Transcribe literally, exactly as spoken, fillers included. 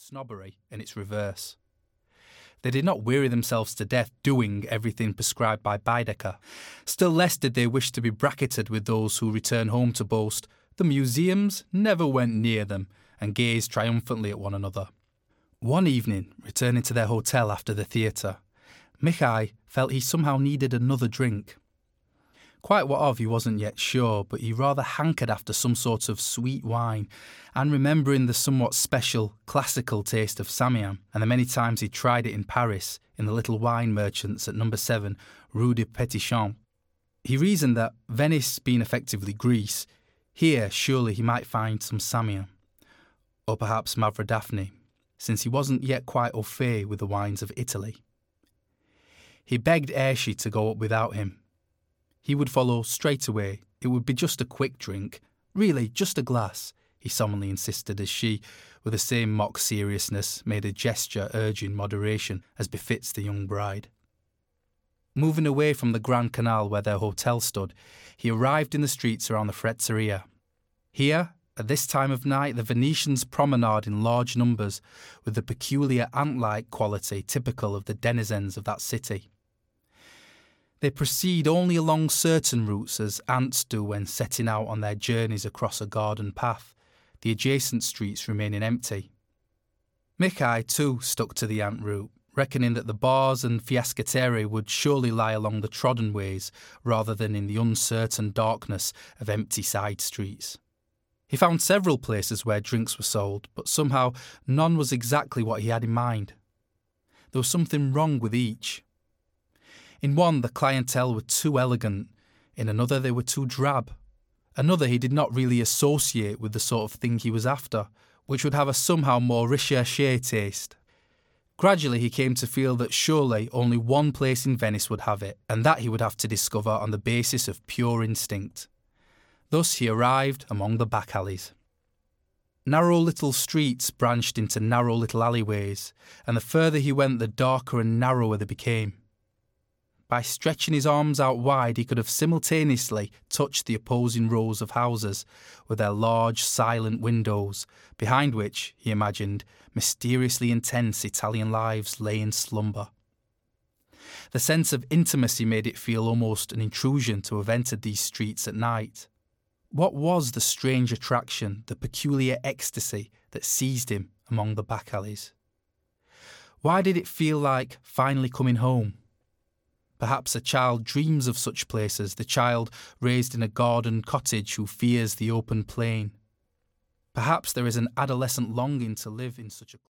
snobbery in its reverse. They did not weary themselves to death doing everything prescribed by Baedeker. Still less did they wish to be bracketed with those who return home to boast, "The museums never went near them," and gaze triumphantly at one another. One evening, returning to their hotel after the theatre, Michai felt he somehow needed another drink. Quite what of he wasn't yet sure, but he rather hankered after some sort of sweet wine, and remembering the somewhat special, classical taste of Samiam, and the many times he'd tried it in Paris, in the little wine merchants at number seven, Rue de Petit Champ, he reasoned that, Venice being effectively Greece, here surely he might find some Samiam, or perhaps Mavrodaphne, since he wasn't yet quite au fait with the wines of Italy. He begged Airshi to go up without him. He would follow straight away. It would be just a quick drink. Really, just a glass, he solemnly insisted as she, with the same mock seriousness, made a gesture urging moderation as befits the young bride. Moving away from the Grand Canal where their hotel stood, he arrived in the streets around the Fretteria. Here, at this time of night, the Venetians promenade in large numbers with the peculiar ant-like quality typical of the denizens of that city. They proceed only along certain routes as ants do when setting out on their journeys across a garden path, the adjacent streets remaining empty. Michai too stuck to the ant route, reckoning that the bars and fiascaterie would surely lie along the trodden ways rather than in the uncertain darkness of empty side streets. He found several places where drinks were sold, but somehow none was exactly what he had in mind. There was something wrong with each. In one, the clientele were too elegant. In another, they were too drab. Another he did not really associate with the sort of thing he was after, which would have a somehow more recherché taste. Gradually, he came to feel that surely only one place in Venice would have it, and that he would have to discover on the basis of pure instinct. Thus he arrived among the back alleys. Narrow little streets branched into narrow little alleyways, and the further he went, the darker and narrower they became. By stretching his arms out wide, he could have simultaneously touched the opposing rows of houses with their large, silent windows, behind which, he imagined, mysteriously intense Italian lives lay in slumber. The sense of intimacy made it feel almost an intrusion to have entered these streets at night. What was the strange attraction, the peculiar ecstasy that seized him among the back alleys? Why did it feel like finally coming home? Perhaps a child dreams of such places, the child raised in a garden cottage who fears the open plain. Perhaps there is an adolescent longing to live in such a